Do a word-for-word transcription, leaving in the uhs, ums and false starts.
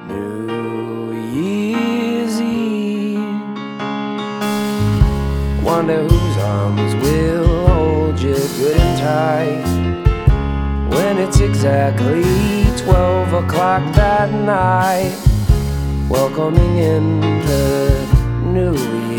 New Year's Eve. Wonder whose arms will hold you good and tight when it's exactly twelve o'clock that night, welcoming in the new year.